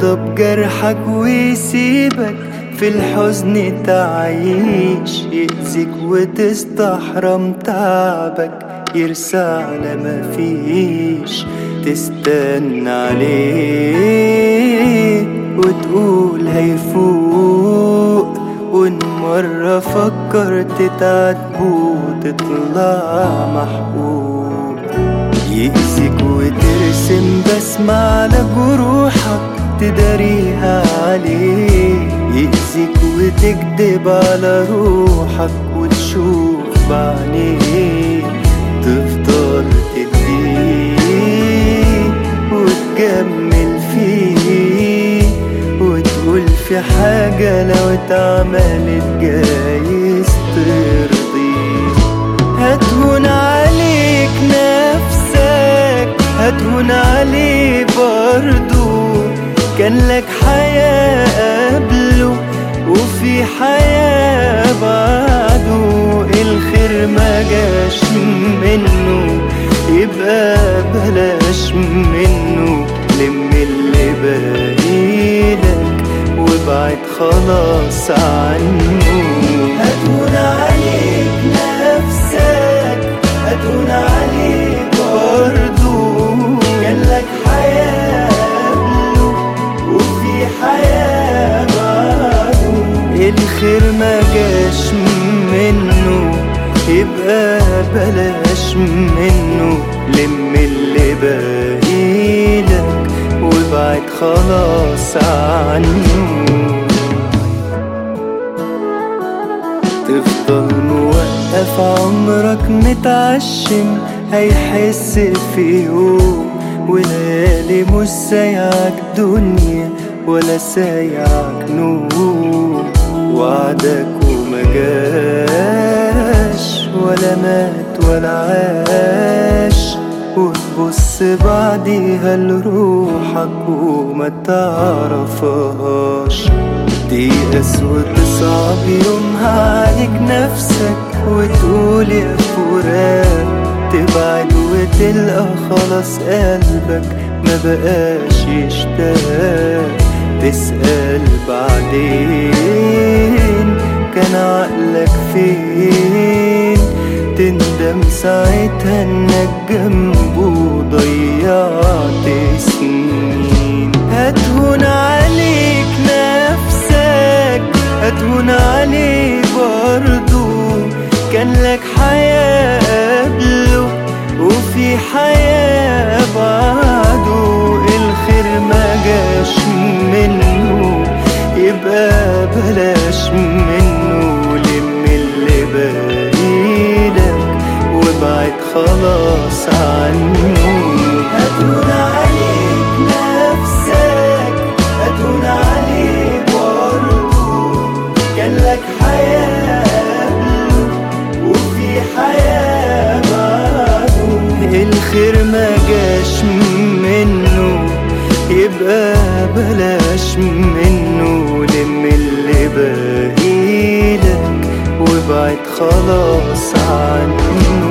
يرضى بجرحك ويسيبك في الحزن تعيش، يأذيك وتستحرم تعبك يرسى على مفيش، تستنى عليه وتقول هيفوق، وإن مرة فكرت تعاتبه تطلع محقوق. يأذيك وترسم بسمة على جروحك تداريها عليه، يأذيك وتكدب على روحك وتشوف بعينيه، تفضل تديه وتجمل فيه وتقول في حاجة لو اتعملت جايز ترضيه. هتهون عليك نفسك، هتهون عليه برضو، كان لك حياة قبله وفي حياة بعده، الخير ما جاش منه يبقى بلاش منه، لم اللي باقيلك وابعد خلاص عنه. هتهون عليك نفسك، هتهون عليه برضو، كان لك حياة قبله وفي حياة بعده، الخير ما جاش منه يبقى بلاش منه، لم اللي باقيلك وابعد خلاص عنه. تفضل موقف عمرك متعشم، هيحس في يوم وليالي مش سايعك دنيا ولا سايعك نوم، وعدك وما جاش ولا مات ولا عاش، وتبص بعديها لروحك وما تعرفهاش، تيأس وتصعب يومها عليك نفسك وتقول يا فراق، تبعد وتلقى خلاص قلبك ما بقاش يشتاق، تسأل بعدين كان عقلك فين، تندم ساعتها انك جنبه ضيعت سنين. هتهون عليك نفسك، هتهون عليه برضو، كان لك حياة قبله وفي حياة بعده، الخير ما جاش منه يبقى بلاش منه، لم اللي باقيلك وابعد خلاص عنه. هتهون عليك نفسك، هتهون عليه برضو، كان لك حياة قبله وفي حياة بعده، الخير ما جاش منه يبقى بلاش منه، لم اللي باقيلك وابعد خلاص عنه.